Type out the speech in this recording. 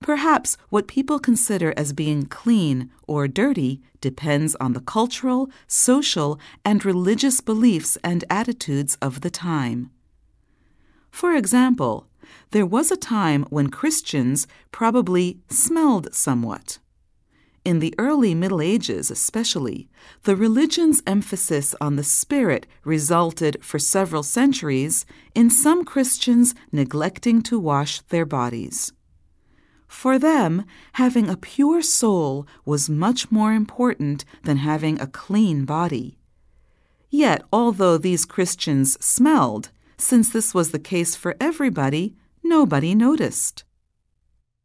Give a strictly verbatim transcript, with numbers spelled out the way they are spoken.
Perhaps what people consider as being clean or dirty depends on the cultural, social, and religious beliefs and attitudes of the time. For example, there was a time when Christians probably smelled somewhat. In the early Middle Ages especially, the religion's emphasis on the spirit resulted for several centuries in some Christians neglecting to wash their bodies. For them, having a pure soul was much more important than having a clean body. Yet, although these Christians smelled, since this was the case for everybody, nobody noticed.